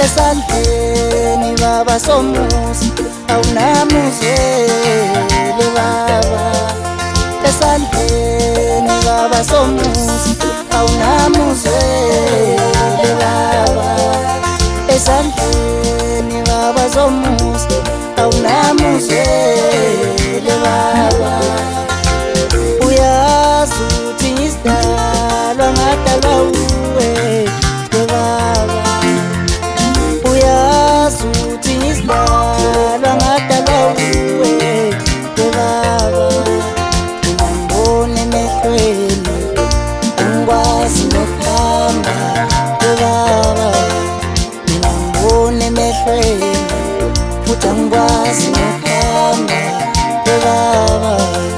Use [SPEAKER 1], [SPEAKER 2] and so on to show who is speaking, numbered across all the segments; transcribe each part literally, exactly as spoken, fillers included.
[SPEAKER 1] esandleni baba somuzi awunamuzele baba, esandleni baba somuzi awunamuzele baba, esandleni baba somuzi awunamuzele baba. Uyazi uthi ngisidalwa ngadalwa uwe baba, uyazi uthi ngisidalwa ngadalwa uwe baba. Ngibone emehlweni angikwazi nokuhamba baba, ngibone emehlweni futhi angikwazi nokuhamba baba.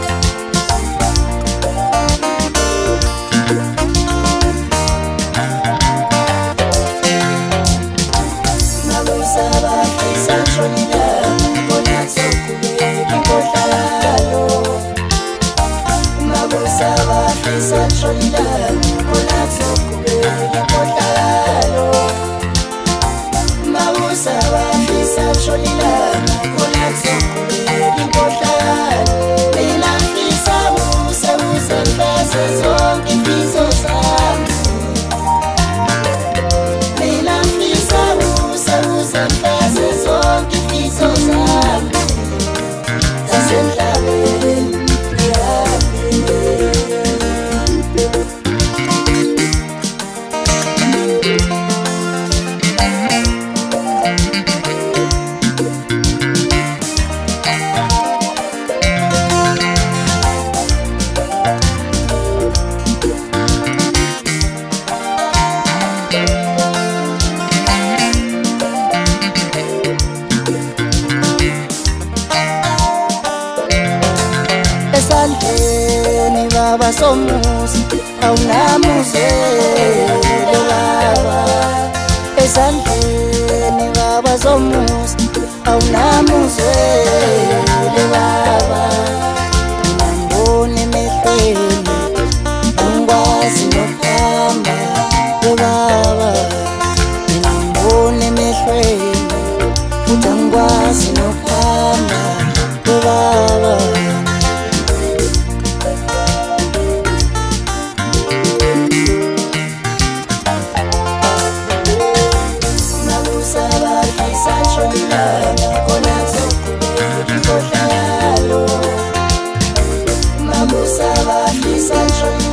[SPEAKER 1] Esandleni baba somuzi awunamuzele baba, esandleni baba somuzi awunamuzele baba. Ngibone emehlweni angikwazi nokuhamba baba, ngibone emehlweni futhi angikwazi nokuhamba baba.
[SPEAKER 2] Mabusa bafisa